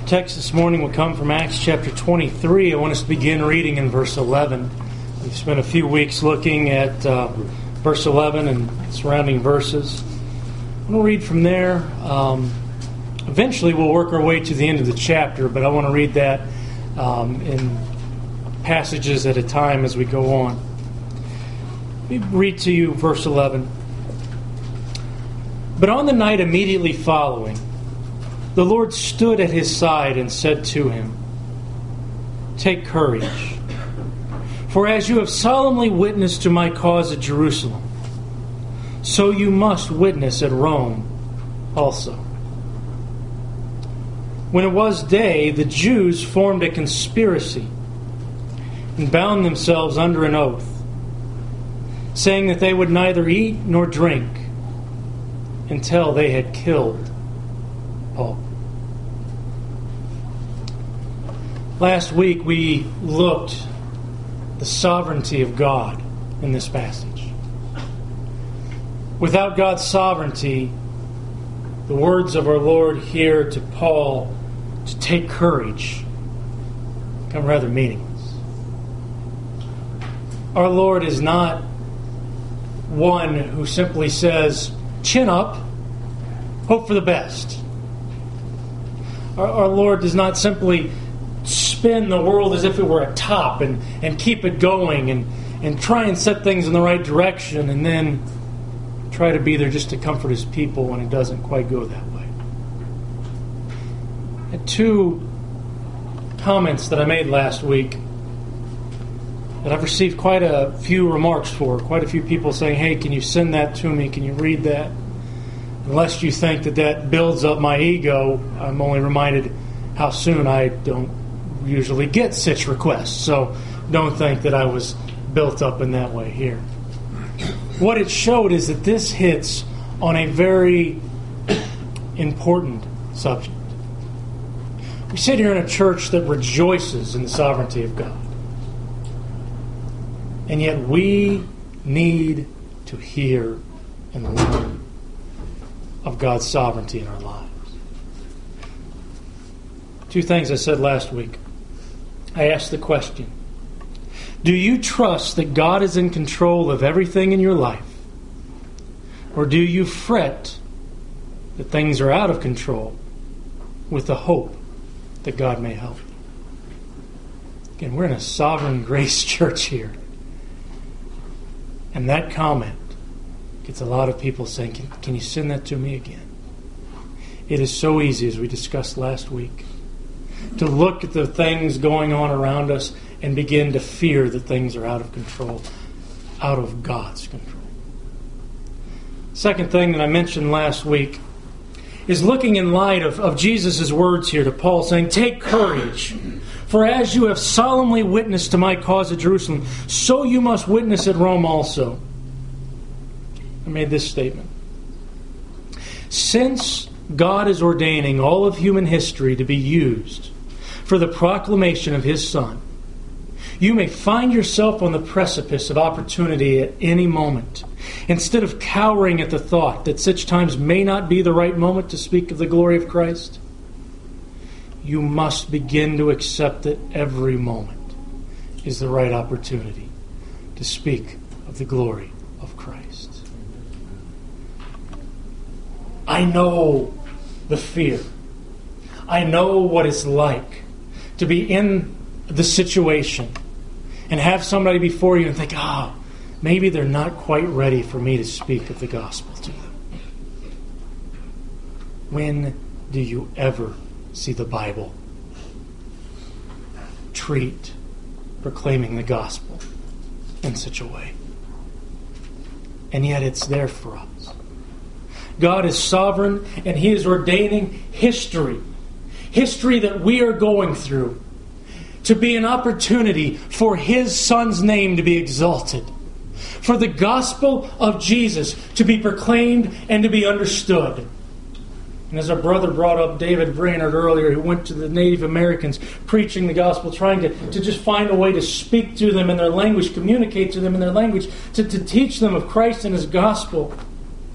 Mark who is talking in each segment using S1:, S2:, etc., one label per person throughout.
S1: Text this morning will come from Acts chapter 23. I want us to begin reading in verse 11. We've spent a few weeks looking at verse 11 and surrounding verses. I'm going to read from there. Eventually we'll work our way to the end of the chapter, but I want to read that in passages at a time as we go on. Let me read to you verse 11. But on the night immediately following, the Lord stood at his side and said to him, "Take courage, for as you have solemnly witnessed to my cause at Jerusalem, so you must witness at Rome also." When it was day, the Jews formed a conspiracy and bound themselves under an oath, saying that they would neither eat nor drink until they had killed Paul. Last week we looked at the sovereignty of God in this passage. Without God's sovereignty, the words of our Lord here to Paul to take courage become rather meaningless. Our Lord is not one who simply says, "Chin up, hope for the best." Our Lord does not simply spin the world as if it were a top and keep it going and try and set things in the right direction and then try to be there just to comfort His people when it doesn't quite go that way. I had two comments that I made last week that I've received quite a few remarks for. Quite a few people saying, "Hey, can you send that to me? Can you read that?" Unless you think that builds up my ego, I'm only reminded how soon I don't usually get such requests. So don't think that I was built up in that way here. What it showed is that this hits on a very important subject. We sit here in a church that rejoices in the sovereignty of God. And yet we need to hear and learn of God's sovereignty in our lives. Two things I said last week. I asked the question, do you trust that God is in control of everything in your life? Or do you fret that things are out of control with the hope that God may help? Again, we're in a sovereign grace church here. And that comment gets a lot of people saying, can you send that to me again? It is so easy, as we discussed last week, to look at the things going on around us and begin to fear that things are out of control, out of God's control. Second thing that I mentioned last week is looking in light of Jesus' words here to Paul saying, "Take courage, for as you have solemnly witnessed to my cause at Jerusalem, so you must witness at Rome also." I made this statement. Since God is ordaining all of human history to be used for the proclamation of His Son, you may find yourself on the precipice of opportunity at any moment. Instead of cowering at the thought that such times may not be the right moment to speak of the glory of Christ, you must begin to accept that every moment is the right opportunity to speak of the glory of Christ. I know the fear. I know what it's like to be in the situation and have somebody before you and think, maybe they're not quite ready for me to speak of the gospel to them. When do you ever see the Bible treat proclaiming the gospel in such a way? And yet it's there for us. God is sovereign and He is ordaining history that we are going through, to be an opportunity for His Son's name to be exalted, for the gospel of Jesus to be proclaimed and to be understood. And as our brother brought up David Brainerd earlier, who went to the Native Americans preaching the gospel, trying to just find a way to speak to them in their language, communicate to them in their language, to teach them of Christ and His gospel.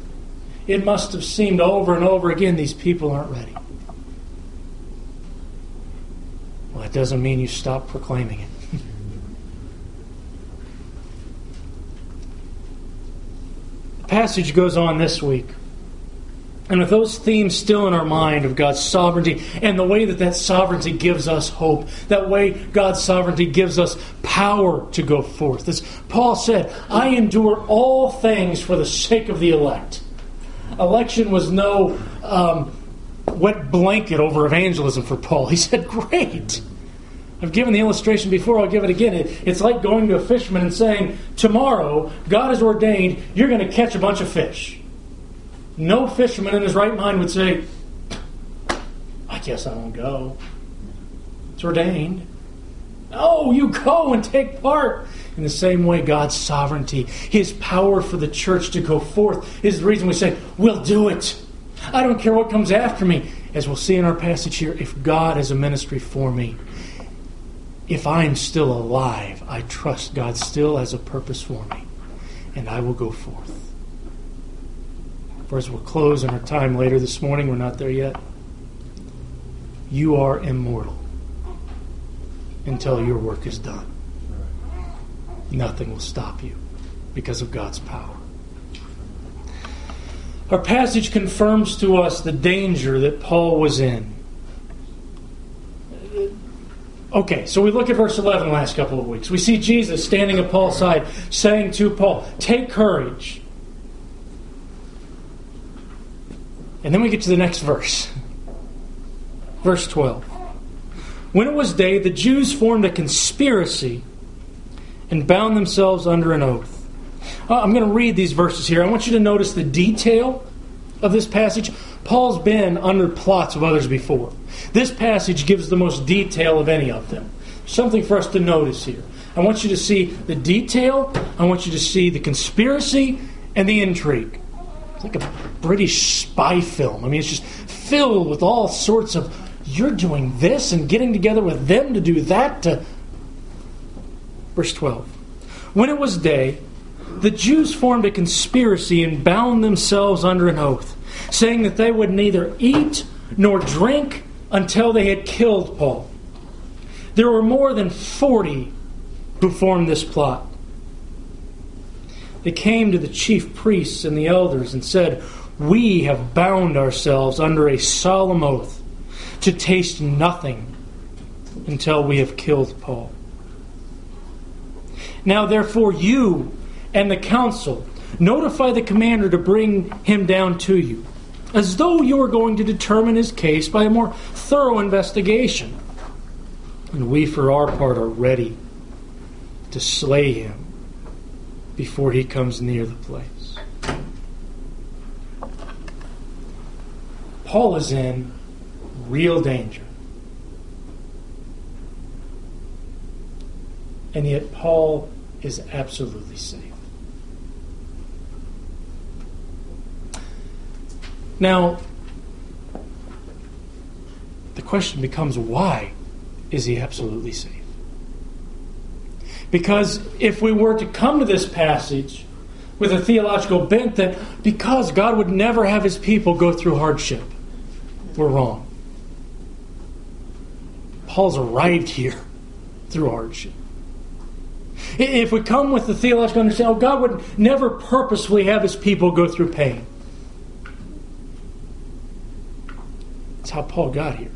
S1: It must have seemed over and over again, these people aren't ready. Well, that doesn't mean you stop proclaiming it. The passage goes on this week. And with those themes still in our mind of God's sovereignty and the way that sovereignty gives us hope, that way God's sovereignty gives us power to go forth. As Paul said, I endure all things for the sake of the elect. Election was no wet blanket over evangelism for Paul. He said, great. I've given the illustration before, I'll give it again. It's like going to a fisherman and saying, tomorrow, God has ordained you're going to catch a bunch of fish. No fisherman in his right mind would say, I guess I won't go. It's ordained. No, you go and take part. In the same way, God's sovereignty, His power for the church to go forth is the reason we say, we'll do it. I don't care what comes after me. As we'll see in our passage here, if God has a ministry for me, if I'm still alive, I trust God still has a purpose for me, and I will go forth. For as we'll close in our time later this morning, we're not there yet. You are immortal until your work is done. Nothing will stop you because of God's power. Our passage confirms to us the danger that Paul was in. Okay, so we look at verse 11 the last couple of weeks. We see Jesus standing at Paul's side saying to Paul, take courage. And then we get to the next verse. Verse 12. When it was day, the Jews formed a conspiracy and bound themselves under an oath. I'm going to read these verses here. I want you to notice the detail of this passage. Paul's been under plots of others before. This passage gives the most detail of any of them. Something for us to notice here. I want you to see the detail. I want you to see the conspiracy and the intrigue. It's like a British spy film. I mean, it's just filled with all sorts of, you're doing this and getting together with them to do that. Verse 12. When it was day, the Jews formed a conspiracy and bound themselves under an oath, saying that they would neither eat nor drink until they had killed Paul. There were more than 40 who formed this plot. They came to the chief priests and the elders and said, we have bound ourselves under a solemn oath to taste nothing until we have killed Paul. Now therefore you and the council notify the commander to bring him down to you, as though you were going to determine his case by a more thorough investigation. And we for our part are ready to slay him before he comes near the place. Paul is in real danger. And yet Paul is absolutely safe. Now, the question becomes, why is he absolutely safe? Because if we were to come to this passage with a theological bent that because God would never have His people go through hardship, we're wrong. Paul's arrived here through hardship. If we come with the theological understanding, God would never purposefully have His people go through pain. That's how Paul got here.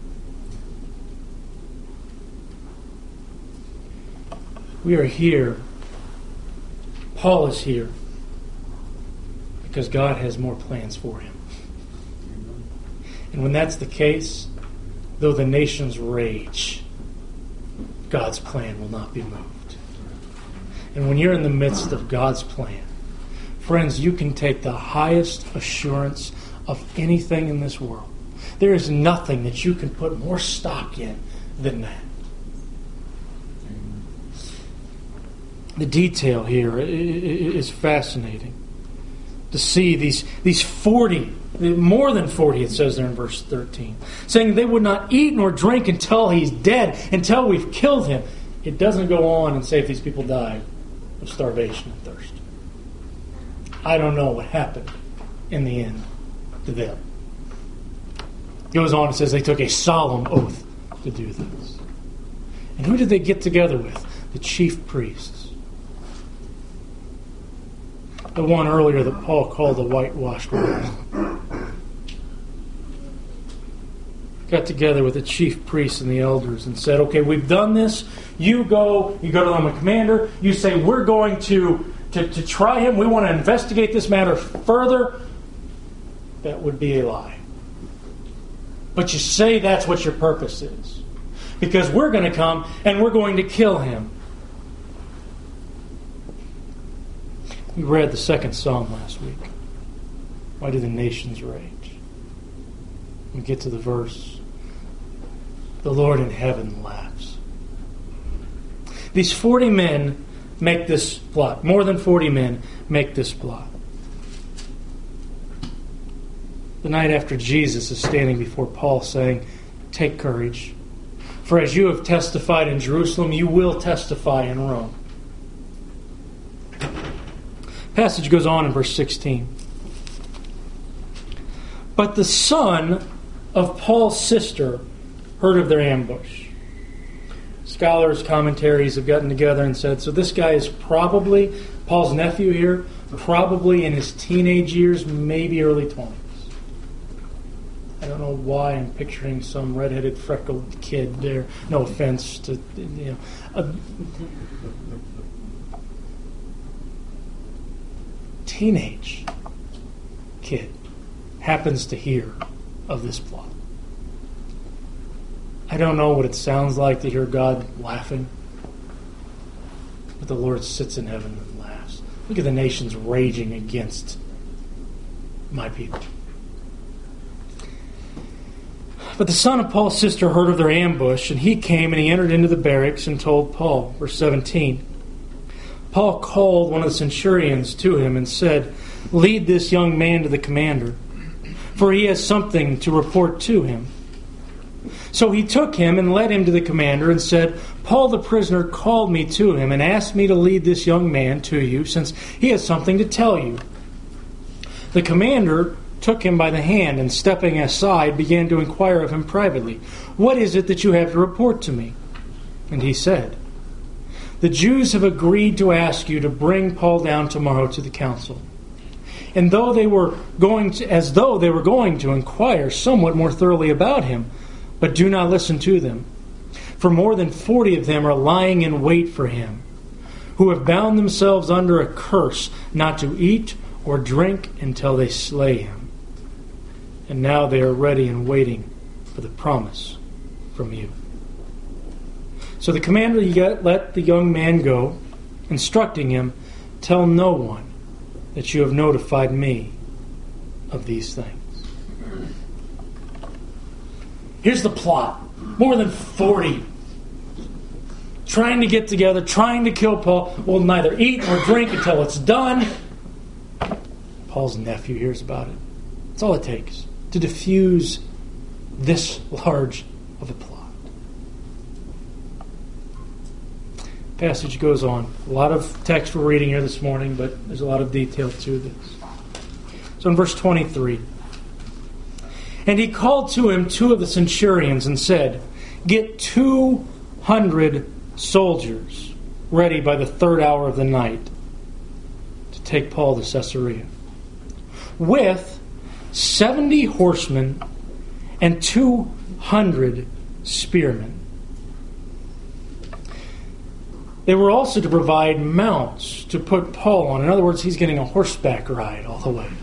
S1: We are here. Paul is here because God has more plans for him. And when that's the case, though the nations rage, God's plan will not be moved. And when you're in the midst of God's plan, friends, you can take the highest assurance of anything in this world. There is nothing that you can put more stock in than that. The detail here is fascinating. To see these 40, more than 40, it says there in verse 13, saying they would not eat nor drink until he's dead, until we've killed him. It doesn't go on and say if these people die of starvation and thirst. I don't know what happened in the end to them. It goes on and says they took a solemn oath to do this. And who did they get together with? The chief priests. The one earlier that Paul called the whitewashed world. Got together with the chief priests and the elders and said, okay, we've done this. You go to the Roman commander. You say, we're going to try him. We want to investigate this matter further. That would be a lie. But you say that's what your purpose is. Because we're going to come and we're going to kill him. We read the second psalm last week. Why do the nations rage? We get to the verse. The Lord in heaven laughs. These 40 men make this plot. More than 40 men make this plot. The night after Jesus is standing before Paul saying, take courage. For as you have testified in Jerusalem, you will testify in Rome. Passage goes on in verse 16. But the son of Paul's sister heard of their ambush. Scholars, commentaries have gotten together and said, so this guy is probably, Paul's nephew here, probably in his teenage years, maybe early 20s. I don't know why I'm picturing some redheaded, freckled kid there. No offense to, a teenage kid happens to hear of this plot. I don't know what it sounds like to hear God laughing, but the Lord sits in heaven and laughs. Look at the nations raging against my people. But the son of Paul's sister heard of their ambush, and he came and he entered into the barracks and told Paul. Verse 17. Paul called one of the centurions to him and said, lead this young man to the commander, for he has something to report to him. So he took him and led him to the commander and said, Paul the prisoner called me to him and asked me to lead this young man to you, since he has something to tell you. The commander took him by the hand and, stepping aside, began to inquire of him privately, what is it that you have to report to me? And he said, the Jews have agreed to ask you to bring Paul down tomorrow to the council. And though they were going to inquire somewhat more thoroughly about him, but do not listen to them. For more than 40 of them are lying in wait for him, who have bound themselves under a curse not to eat or drink until they slay him. And now they are ready and waiting for the promise from you. So the commander let the young man go, instructing him, tell no one that you have notified me of these things. Here's the plot. More than 40 trying to get together, trying to kill Paul. Will neither eat nor drink until it's done. Paul's nephew hears about it. That's all it takes to diffuse this large of a plot. Passage goes on. A lot of text we're reading here this morning, but there's a lot of detail to this. So in verse 23, and he called to him 2 of the centurions and said, get 200 soldiers ready by the 3rd hour of the night to take Paul to Caesarea, with 70 horsemen and 200 spearmen. They were also to provide mounts to put Paul on. In other words, he's getting a horseback ride all the way.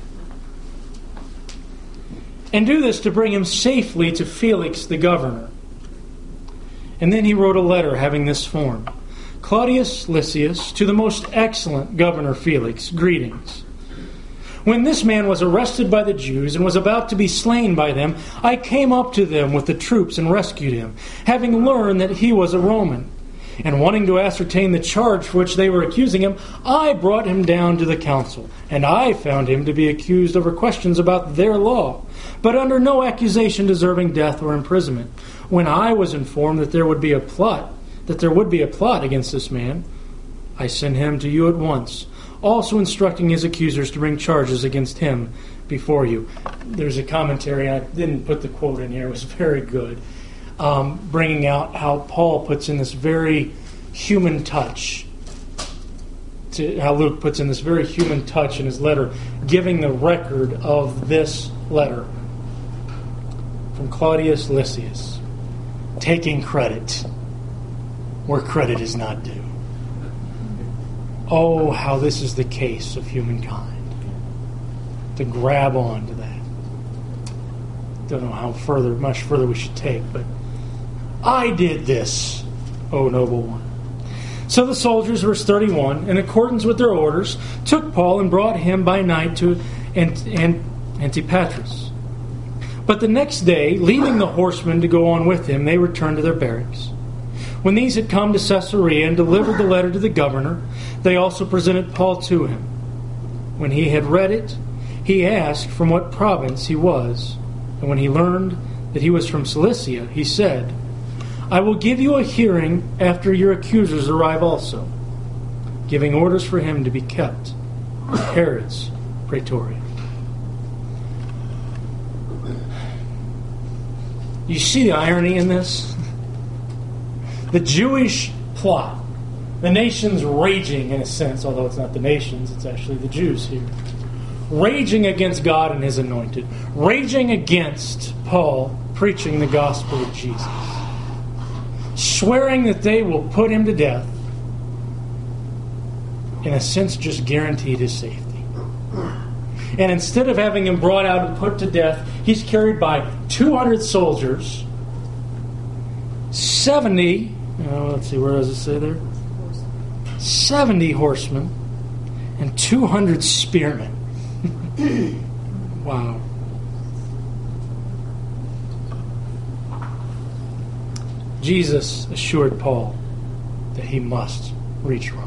S1: And do this to bring him safely to Felix the governor. And then he wrote a letter having this form. Claudius Lysias, to the most excellent governor Felix, greetings. When this man was arrested by the Jews and was about to be slain by them, I came up to them with the troops and rescued him, having learned that he was a Roman. And wanting to ascertain the charge for which they were accusing him, I brought him down to the council, and I found him to be accused over questions about their law, but under no accusation deserving death or imprisonment. When I was informed that there would be a plot against this man, I sent him to you at once, also instructing his accusers to bring charges against him before you. There's a commentary, I didn't put the quote in here, it was very good. bringing out how Paul puts in this very human touch, how Luke puts in this very human touch in his letter, giving the record of this letter from Claudius Lysias, taking credit where credit is not due. Oh, how this is the case of humankind. To grab on to that. Don't know how much further we should take, but I did this, O noble one. So the soldiers, verse 31, in accordance with their orders, took Paul and brought him by night to Antipatris. But the next day, leaving the horsemen to go on with him, they returned to their barracks. When these had come to Caesarea and delivered the letter to the governor, they also presented Paul to him. When he had read it, he asked from what province he was, and when he learned that he was from Cilicia, he said, I will give you a hearing after your accusers arrive also, giving orders for him to be kept in Herod's praetorium. You see the irony in this? The Jewish plot, the nations raging in a sense, although it's not the nations, it's actually the Jews here, raging against God and His anointed, raging against Paul preaching the gospel of Jesus, swearing that they will put him to death, in a sense just guaranteed his safety. And instead of having him brought out and put to death, he's carried by 200 soldiers, 70, let's see, where does it say there? 70 horsemen, and 200 spearmen. Wow. Jesus assured Paul that he must reach Rome.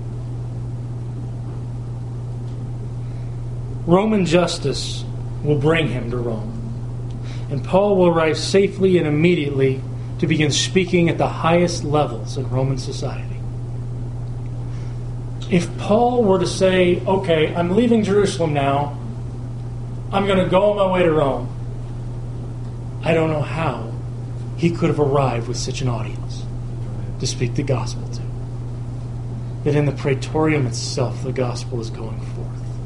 S1: Roman justice will bring him to Rome. And Paul will arrive safely and immediately to begin speaking at the highest levels in Roman society. If Paul were to say, okay, I'm leaving Jerusalem now, I'm going to go on my way to Rome, I don't know how he could have arrived with such an audience to speak the gospel to. That in the praetorium itself, the gospel is going forth.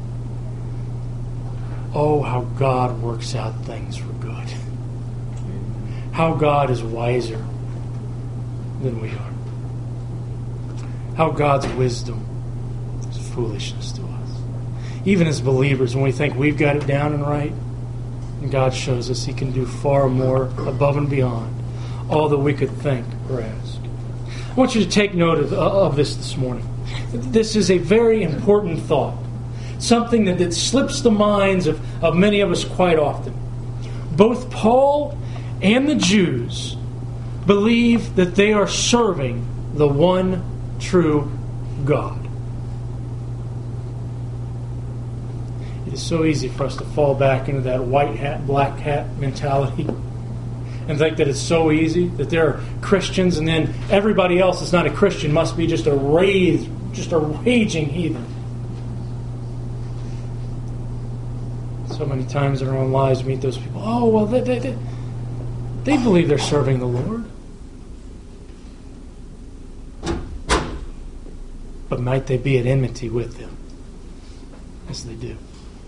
S1: Oh, how God works out things for good. How God is wiser than we are. How God's wisdom is foolishness to us. Even as believers, when we think we've got it down and right, and God shows us He can do far more above and beyond all that we could think or ask. I want you to take note of this morning. This is a very important thought. Something that slips the minds of many of us quite often. Both Paul and the Jews believe that they are serving the one true God. It is so easy for us to fall back into that white hat, black hat mentality and think that it's so easy, that there are Christians and then everybody else that's not a Christian must be just a raging heathen. So many times in our own lives we meet those people. Oh, well, they believe they're serving the Lord. But might they be at enmity with Him? Yes, they do.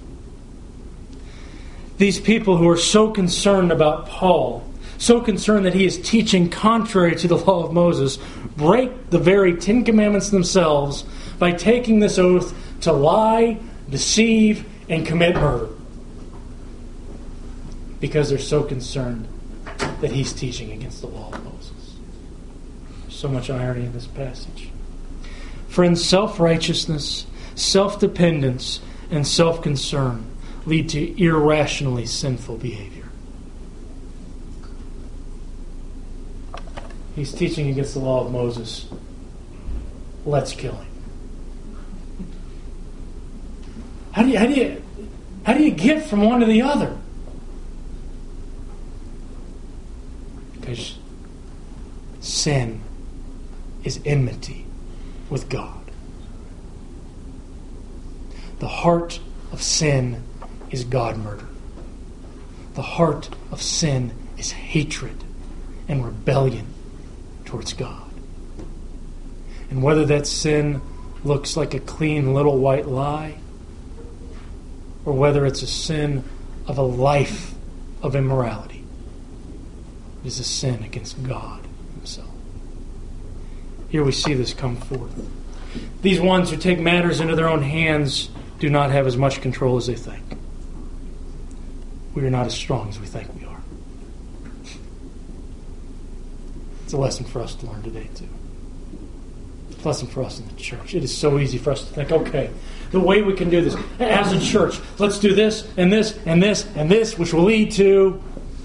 S1: These people who are so concerned about Paul, so concerned that he is teaching contrary to the law of Moses, break the very 10 Commandments themselves by taking this oath to lie, deceive, and commit murder. Because they're so concerned that he's teaching against the law of Moses. There's so much irony in this passage. Friends, self-righteousness, self-dependence, and self-concern lead to irrationally sinful behavior. He's teaching against the law of Moses. Let's kill him. How do you get from one to the other? Because sin is enmity with God. The heart of sin is God murder. The heart of sin is hatred and rebellion towards God. And whether that sin looks like a clean little white lie, or whether it's a sin of a life of immorality, it is a sin against God Himself. Here we see this come forth. These ones who take matters into their own hands do not have as much control as they think. We are not as strong as we think we are. It's a lesson for us to learn today, too. It's a lesson for us in the church. It is so easy for us to think, okay, the way we can do this, as a church, let's do this, and this, and this, and this, which will lead to...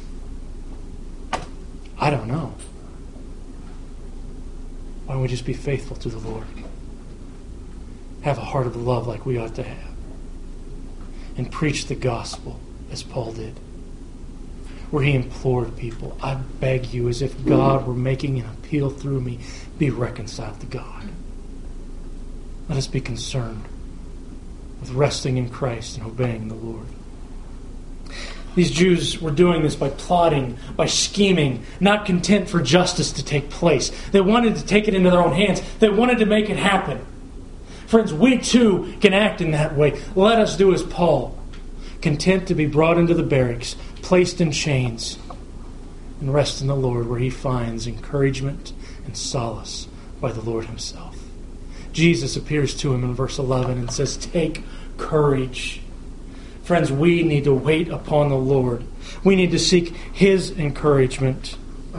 S1: I don't know. Why don't we just be faithful to the Lord? Have a heart of love like we ought to have. And preach the gospel as Paul did. Where he implored people, I beg you, as if God were making an appeal through me, be reconciled to God. Let us be concerned with resting in Christ and obeying the Lord. These Jews were doing this by plotting, by scheming, not content for justice to take place. They wanted to take it into their own hands. They wanted to make it happen. Friends, we too can act in that way. Let us do as Paul, content to be brought into the barracks, placed in chains, and rest in the Lord, where he finds encouragement and solace by the Lord Himself. Jesus appears to him in verse 11 and says, take courage. Friends, we need to wait upon the Lord. We need to seek His encouragement.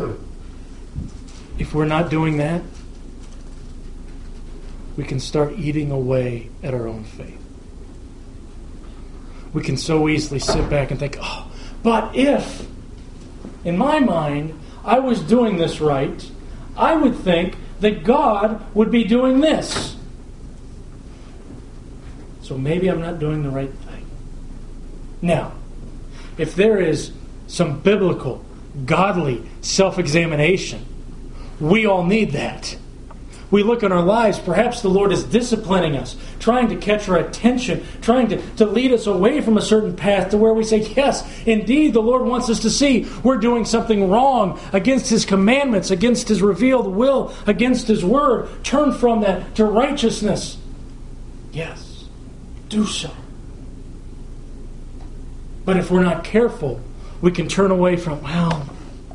S1: If we're not doing that, we can start eating away at our own faith. We can so easily sit back and think, oh, but if, in my mind, I was doing this right, I would think that God would be doing this. So maybe I'm not doing the right thing. Now, if there is some biblical, godly self-examination, we all need that. We look in our lives, perhaps the Lord is disciplining us, trying to catch our attention, trying to lead us away from a certain path to where we say, yes, indeed, the Lord wants us to see we're doing something wrong against His commandments, against His revealed will, against His word. Turn from that to righteousness. Yes, do so. But if we're not careful, we can turn away from, well,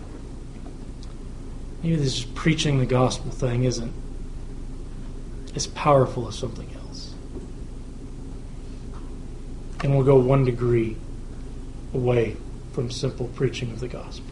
S1: maybe this preaching the gospel thing isn't as powerful as something else. And we'll go 1 degree away from simple preaching of the gospel.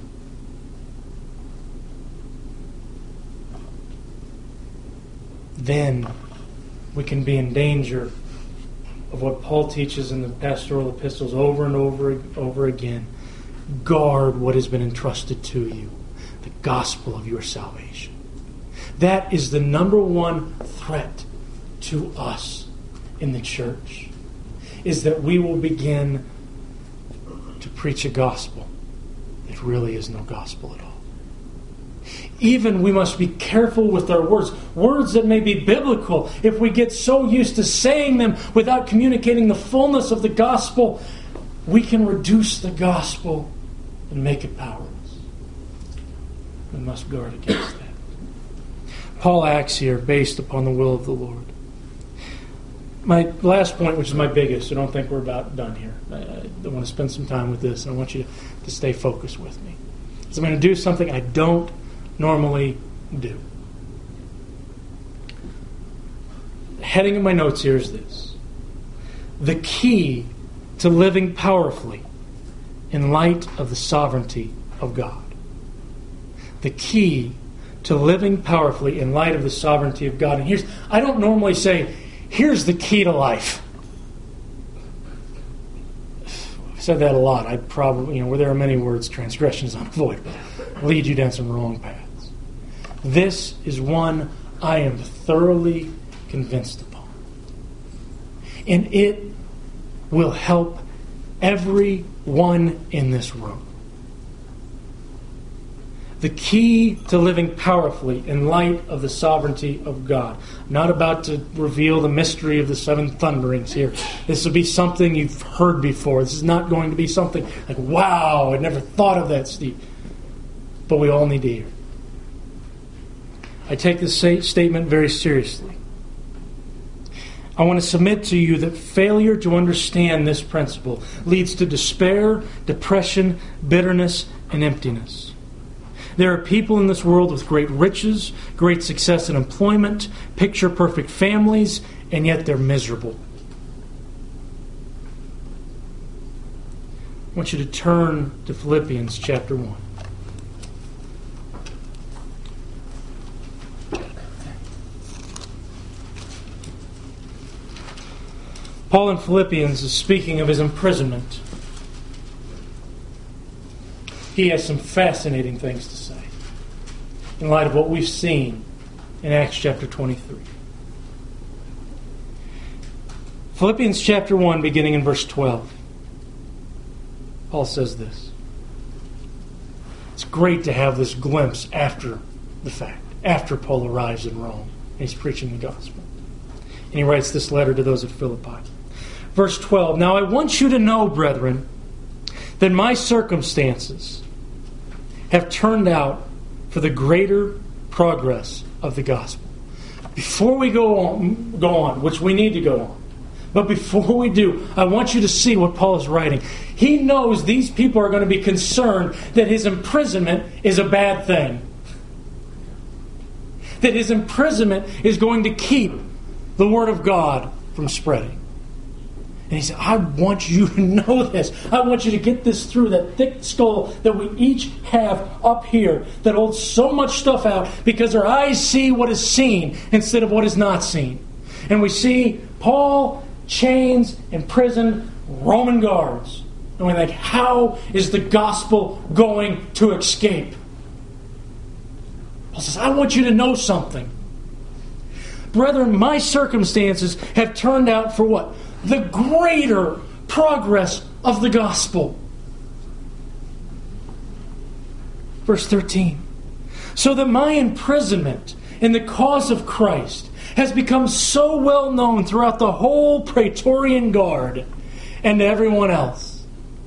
S1: Then we can be in danger of what Paul teaches in the pastoral epistles over and over again. Guard what has been entrusted to you, the gospel of your salvation. That is the number one threat to us in the church, is that we will begin to preach a gospel that really is no gospel at all. Even we must be careful with our words. Words that may be biblical, if we get so used to saying them without communicating the fullness of the gospel, we can reduce the gospel and make it powerless. We must guard against that. Paul acts here based upon the will of the Lord. My last point, which is my biggest, I don't think we're about done here. I want to spend some time with this, and I want you to stay focused with me. So I'm going to do something I don't normally do. The heading of my notes here is this: the key to living powerfully in light of the sovereignty of God. The key to living powerfully in light of the sovereignty of God. And I don't normally say, here's the key to life. I've said that a lot. I'd probably, where there are many words, transgression is unavoidable. Lead you down some wrong paths. This is one I am thoroughly convinced upon. And it will help everyone in this room. The key to living powerfully in light of the sovereignty of God. I'm not about to reveal the mystery of the 7 thunderings here. This will be something you've heard before. This is not going to be something like, wow, I never thought of that, Steve. but we all need to hear. I take this statement very seriously. I want to submit to you that failure to understand this principle leads to despair, depression, bitterness, and emptiness. There are people in this world with great riches, great success in employment, picture-perfect families, and yet they're miserable. I want you to turn to Philippians chapter 1. Paul in Philippians is speaking of his imprisonment. He has some fascinating things to say in light of what we've seen in Acts chapter 23. Philippians chapter 1, beginning in verse 12. Paul says this. It's great to have this glimpse after the fact, after Paul arrives in Rome and he's preaching the gospel. And he writes this letter to those at Philippi. Verse 12, now I want you to know, brethren, that my circumstances have turned out for the greater progress of the gospel. Before we go on, which we need to go on, but before we do, I want you to see what Paul is writing. He knows these people are going to be concerned that his imprisonment is a bad thing. That his imprisonment is going to keep the Word of God from spreading. And he said, I want you to know this. I want you to get this through that thick skull that we each have up here that holds so much stuff out because our eyes see what is seen instead of what is not seen. And we see Paul, chains, imprisoned, Roman guards. And we think, how is the gospel going to escape? Paul says, I want you to know something. Brethren, my circumstances have turned out for what? The greater progress of the gospel. Verse 13. So that my imprisonment in the cause of Christ has become so well known throughout the whole Praetorian Guard and to everyone else.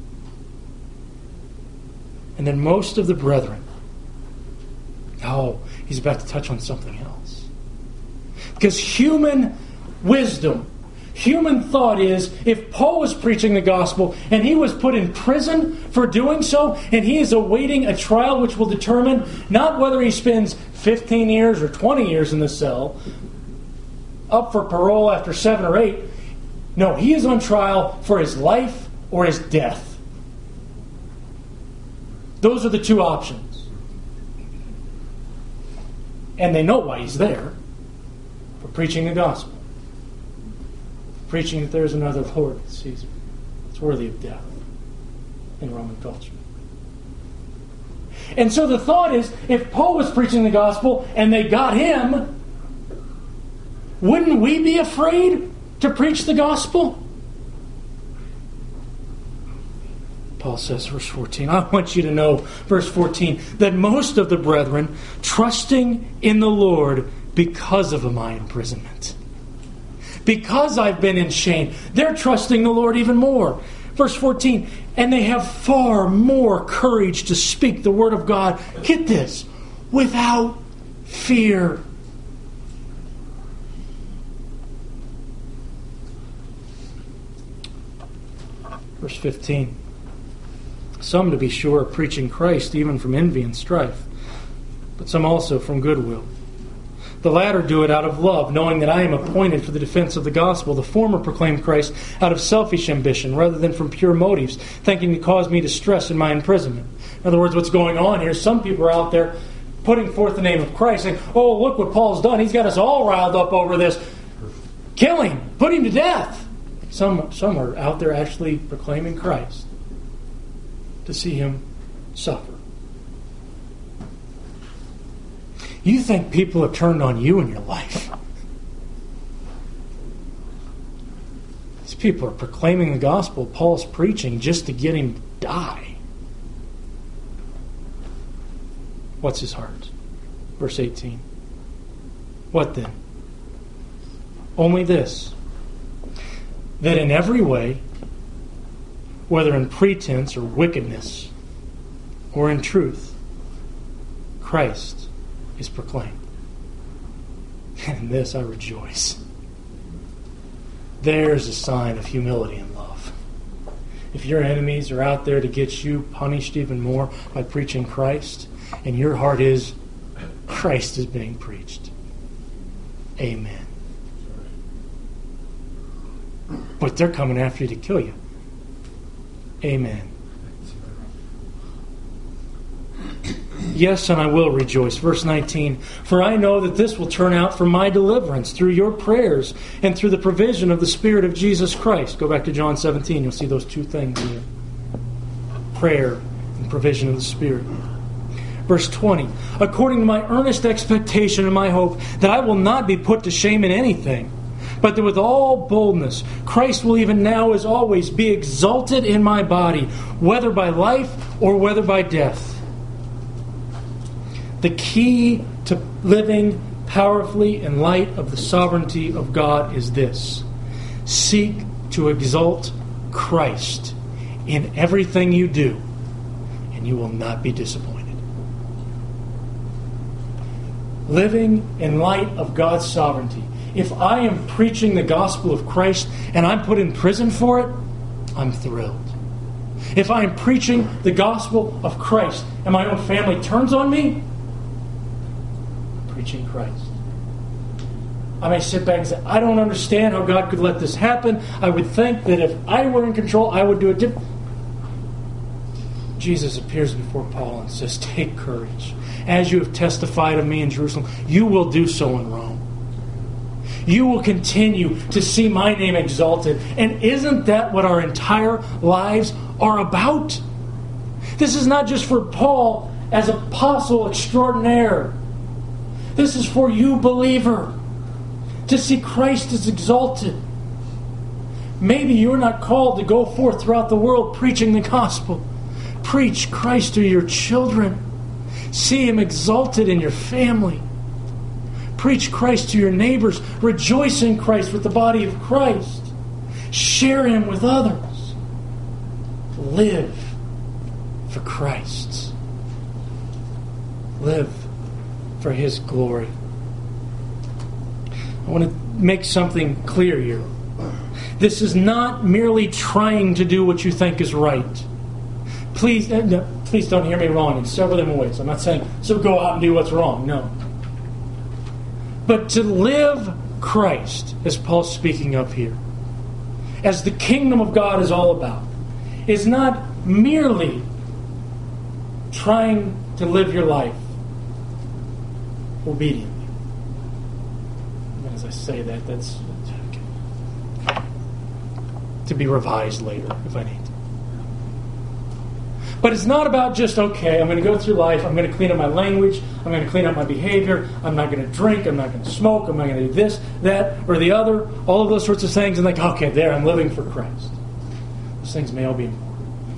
S1: And then most of the brethren. Oh, he's about to touch on something else. Because human wisdom, human thought is, if Paul was preaching the gospel and he was put in prison for doing so, and he is awaiting a trial which will determine not whether he spends 15 years or 20 years in the cell, up for parole after 7 or 8. No, he is on trial for his life or his death. Those are the two options. And they know why he's there. For preaching the gospel. Preaching that there is another Lord, Caesar. It's worthy of death in Roman culture. And so the thought is, if Paul was preaching the gospel and they got him, wouldn't we be afraid to preach the gospel? Paul says, verse 14, I want you to know, verse 14, that most of the brethren, trusting in the Lord because of my imprisonment, because I've been in shame, they're trusting the Lord even more. Verse 14, and they have far more courage to speak the word of God, get this, without fear. Verse 15, some, to be sure, are preaching Christ even from envy and strife, but some also from goodwill. The latter do it out of love, knowing that I am appointed for the defense of the gospel. The former proclaim Christ out of selfish ambition, rather than from pure motives, thinking to cause me distress in my imprisonment. In other words, what's going on here, some people are out there putting forth the name of Christ, saying, oh, look what Paul's done. He's got us all riled up over this. Kill him. Put him to death. Some are out there actually proclaiming Christ to see him suffer. You think people have turned on you in your life. These people are proclaiming the gospel Paul's preaching just to get him to die. What's his heart? Verse 18. What then? Only this, that in every way, whether in pretense or wickedness, or in truth, Christ is proclaimed. And in this I rejoice. There's a sign of humility and love. If your enemies are out there to get you punished even more by preaching Christ, and your heart is, Christ is being preached. Amen. But they're coming after you to kill you. Amen. Yes, and I will rejoice. Verse 19, for I know that this will turn out for my deliverance through your prayers and through the provision of the Spirit of Jesus Christ. Go back to John 17. You'll see those two things here. Prayer and provision of the Spirit. Verse 20, according to my earnest expectation and my hope that I will not be put to shame in anything, but that with all boldness Christ will even now as always be exalted in my body, whether by life or whether by death. The key to living powerfully in light of the sovereignty of God is this: seek to exalt Christ in everything you do, and you will not be disappointed. Living in light of God's sovereignty. If I am preaching the gospel of Christ and I'm put in prison for it, I'm thrilled. If I am preaching the gospel of Christ and my own family turns on me, preaching Christ. I may sit back and say, I don't understand how God could let this happen. I would think that if I were in control, I would do it different. Jesus appears before Paul and says, take courage. As you have testified of me in Jerusalem, you will do so in Rome. You will continue to see my name exalted. And isn't that what our entire lives are about? This is not just for Paul as apostle extraordinaire. This is for you, believer, to see Christ as exalted. Maybe you're not called to go forth throughout the world preaching the gospel. Preach Christ to your children. See Him exalted in your family. Preach Christ to your neighbors. Rejoice in Christ with the body of Christ. Share Him with others. Live for Christ. Live for His glory. I want to make something clear here. This is not merely trying to do what you think is right. Please don't hear me wrong in several different ways. I'm not saying, so go out and do what's wrong. No. But to live Christ, as Paul's speaking of here, as the kingdom of God is all about, is not merely trying to live your life obediently. And as I say that, that's to be revised later if I need to. But it's not about just, okay, I'm going to go through life, I'm going to clean up my language, I'm going to clean up my behavior, I'm not going to drink, I'm not going to smoke, I'm not going to do this, that, or the other, all of those sorts of things, and like, okay, there, I'm living for Christ. Those things may all be important.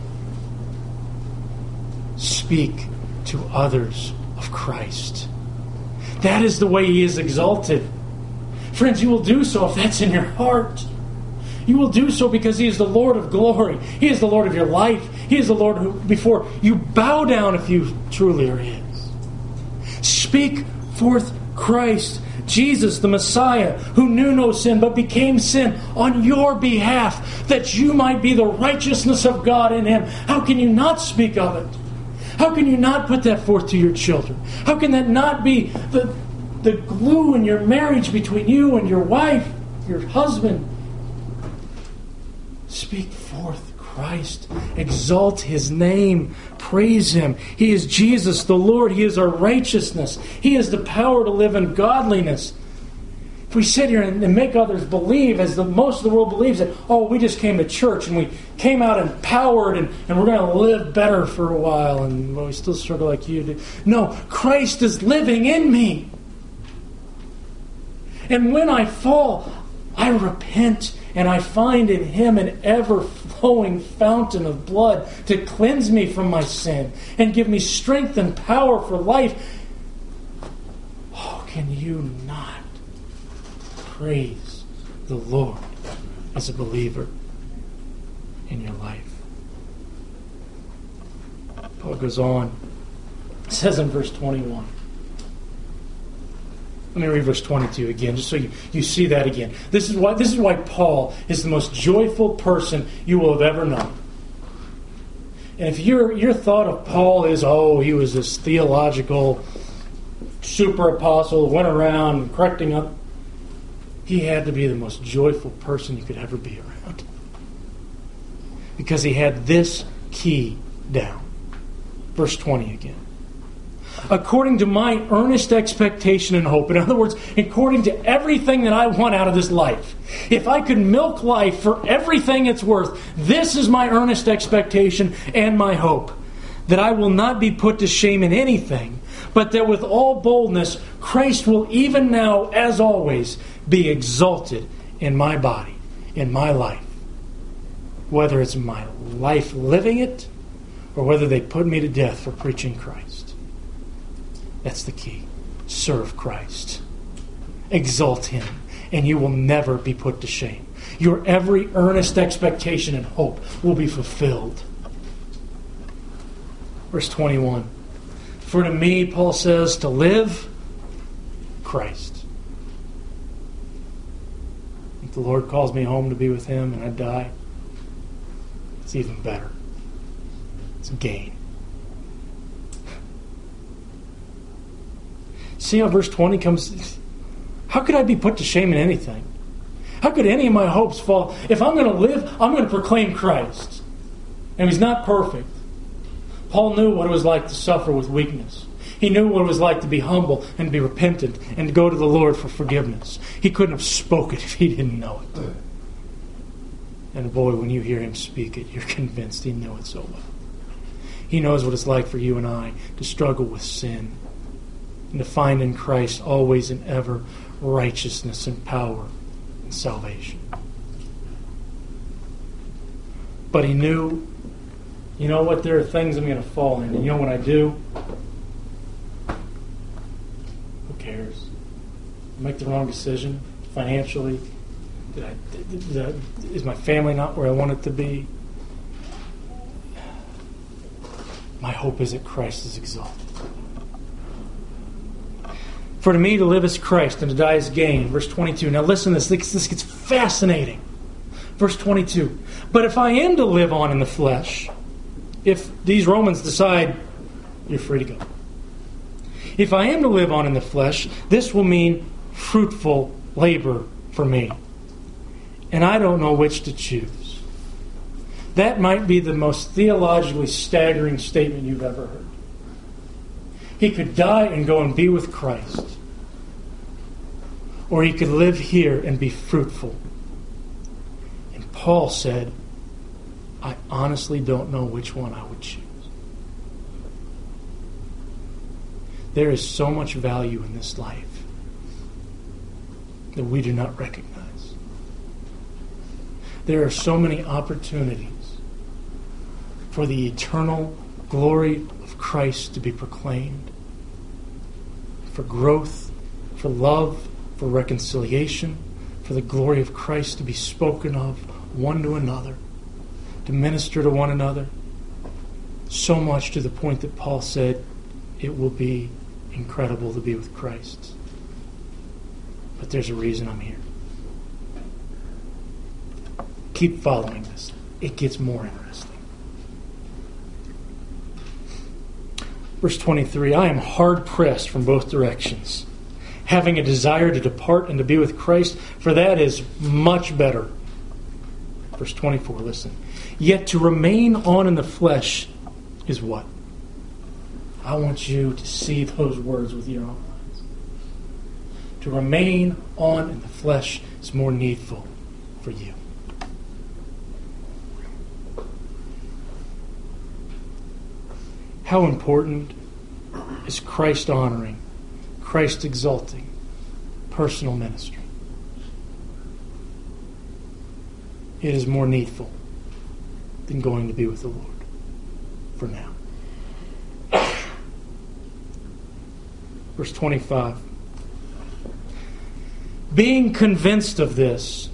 S1: Speak to others of Christ. That is the way He is exalted. Friends, you will do so if that's in your heart. You will do so because He is the Lord of glory. He is the Lord of your life. He is the Lord who, before you bow down if you truly are His. Speak forth Christ, Jesus the Messiah, who knew no sin but became sin on your behalf, that you might be the righteousness of God in Him. How can you not speak of it? How can you not put that forth to your children? How can that not be the glue in your marriage between you and your wife, your husband? Speak forth Christ. Exalt His name. Praise Him. He is Jesus the Lord. He is our righteousness. He is the power to live in godliness. If we sit here and make others believe, as most of the world believes, that, oh, we just came to church and we came out empowered and we're going to live better for a while and well, we still struggle like you do. No, Christ is living in me. And when I fall, I repent and I find in Him an ever-flowing fountain of blood to cleanse me from my sin and give me strength and power for life. Oh, can you not praise the Lord as a believer in your life? Paul goes on It says in verse 21. Let me read verse 22 again, just so you see that again. This is why Paul is the most joyful person you will have ever known. And if your thought of Paul is, he was this theological super apostle, went around correcting up, he had to be the most joyful person you could ever be around. Because he had this key down. Verse 20 again. According to my earnest expectation and hope. In other words, according to everything that I want out of this life. If I could milk life for everything it's worth, this is my earnest expectation and my hope. That I will not be put to shame in anything, but that with all boldness, Christ will even now, as always, be exalted in my body, in my life. Whether it's my life living it, or whether they put me to death for preaching Christ. That's the key. Serve Christ. Exalt Him. And you will never be put to shame. Your every earnest expectation and hope will be fulfilled. Verse 21. For to me, Paul says, to live, Christ. If the Lord calls me home to be with Him and I die, it's even better. It's a gain. See how verse 20 comes? How could I be put to shame in anything? How could any of my hopes fall? If I'm going to live, I'm going to proclaim Christ. And He's not perfect. Paul knew what it was like to suffer with weakness. He knew what it was like to be humble and to be repentant and to go to the Lord for forgiveness. He couldn't have spoken if he didn't know it. And boy, when you hear him speak it, you're convinced he knew it so well. He knows what it's like for you and I to struggle with sin and to find in Christ always and ever righteousness and power and salvation. But he knew, you know what, there are things I'm going to fall in. And you know what I do? Who cares? I make the wrong decision financially. Is my family not where I want it to be? My hope is that Christ is exalted. For to me to live is Christ and to die is gain. Verse 22. Now listen to this. This gets fascinating. Verse 22. But if I am to live on in the flesh, if these Romans decide, you're free to go. If I am to live on in the flesh, this will mean fruitful labor for me. And I don't know which to choose. That might be the most theologically staggering statement you've ever heard. He could die and go and be with Christ. Or he could live here and be fruitful. And Paul said, I honestly don't know which one I would choose. There is so much value in this life that we do not recognize. There are so many opportunities for the eternal glory of Christ to be proclaimed, for growth, for love, for reconciliation, for the glory of Christ to be spoken of one to another, to minister to one another, so much to the point that Paul said it will be incredible to be with Christ. But there's a reason I'm here. Keep following this. It gets more interesting. Verse 23, I am hard pressed from both directions, having a desire to depart and to be with Christ, for that is much better. Verse 24, listen. Yet to remain on in the flesh is what? I want you to see those words with your own eyes. To remain on in the flesh is more needful for you. How important is Christ honoring, Christ exalting, personal ministry? It is more needful than going to be with the Lord for now. Verse 25. Being convinced of this.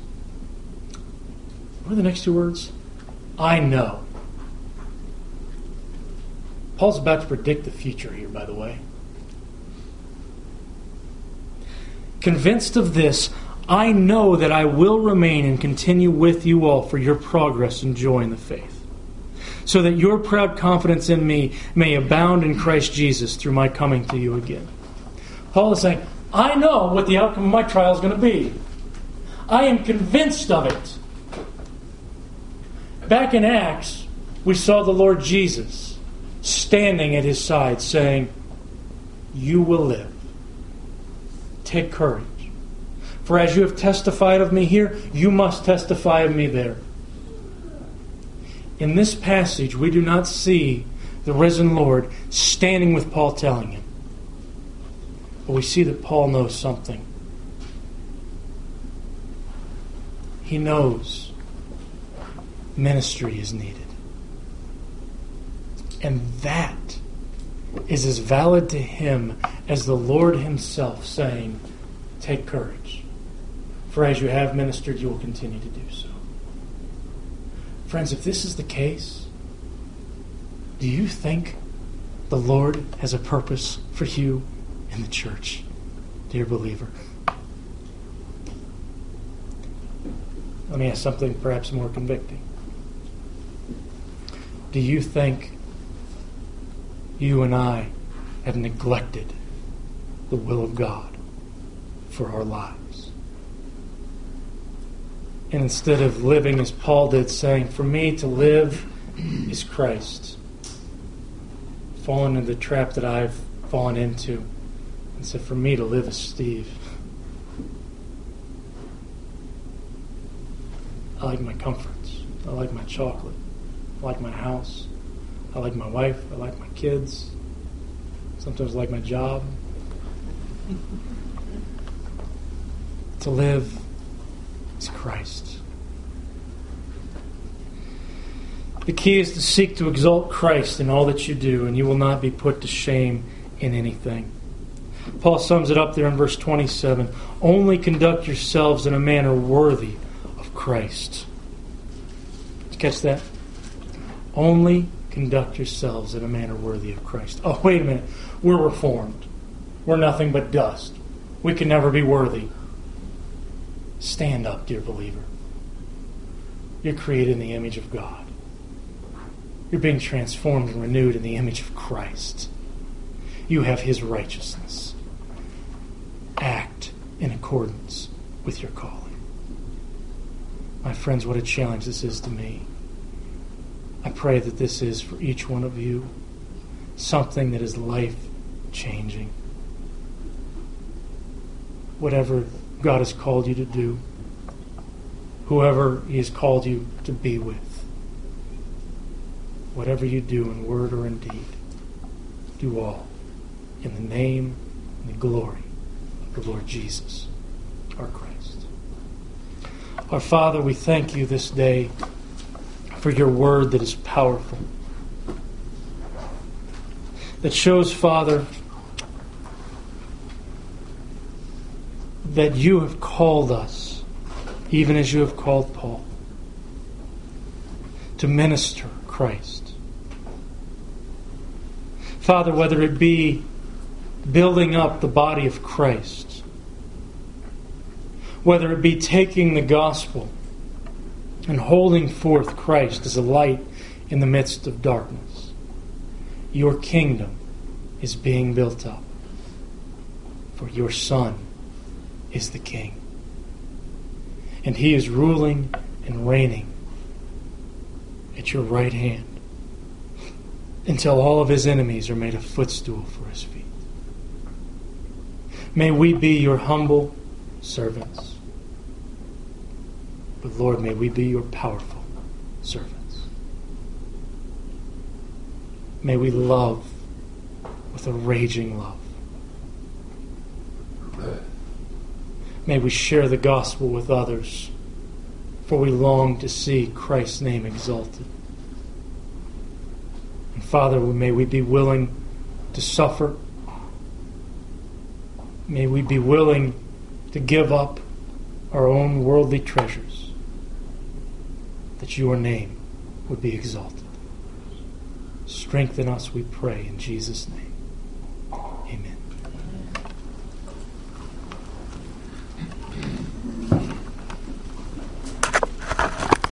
S1: What are the next two words? I know. Paul's about to predict the future here, by the way. Convinced of this, I know that I will remain and continue with you all for your progress and joy in the faith, so that your proud confidence in me may abound in Christ Jesus through my coming to you again. Paul is saying, I know what the outcome of my trial is going to be. I am convinced of it. Back in Acts, we saw the Lord Jesus standing at his side saying, you will live. Take courage. For as you have testified of me here, you must testify of me there. In this passage, we do not see the risen Lord standing with Paul telling him. But we see that Paul knows something. He knows ministry is needed. And that is as valid to him as the Lord himself saying, take courage. For as you have ministered, you will continue to do so. Friends, if this is the case, do you think the Lord has a purpose for you in the church, dear believer? Let me ask something perhaps more convicting. Do you think you and I have neglected the will of God for our lives? And instead of living as Paul did, saying, for me to live is Christ, fallen into the trap that I've fallen into, and said, for me to live is Steve. I like my comforts. I like my chocolate. I like my house. I like my wife. I like my kids. Sometimes I like my job. To live is Christ. The key is to seek to exalt Christ in all that you do, and you will not be put to shame in anything. Paul sums it up there in verse 27. Only conduct yourselves in a manner worthy of Christ. Did you catch that? Only conduct yourselves in a manner worthy of Christ. Oh, wait a minute. We're reformed. We're nothing but dust. We can never be worthy. Stand up, dear believer. You're created in the image of God. You're being transformed and renewed in the image of Christ. You have His righteousness. Act in accordance with your calling. My friends, what a challenge this is to me. I pray that this is for each one of you something that is life-changing. Whatever God has called you to do, whoever He has called you to be with, whatever you do in word or in deed, do all in the name and the glory of the Lord Jesus, our Christ. Our Father, we thank you this day for your word that is powerful, that shows, Father, that you have called us, even as you have called Paul, to minister Christ. Father, whether it be building up the body of Christ, whether it be taking the gospel and holding forth Christ as a light in the midst of darkness, your kingdom is being built up, for your Son is the King. And He is ruling and reigning at your right hand until all of His enemies are made a footstool for His feet. May we be your humble servants. But Lord, may we be your powerful servants. May we love with a raging love. May we share the gospel with others, for we long to see Christ's name exalted. And Father, may we be willing to suffer. May we be willing to give up our own worldly treasures, that your name would be exalted. Strengthen us, we pray, in Jesus' name.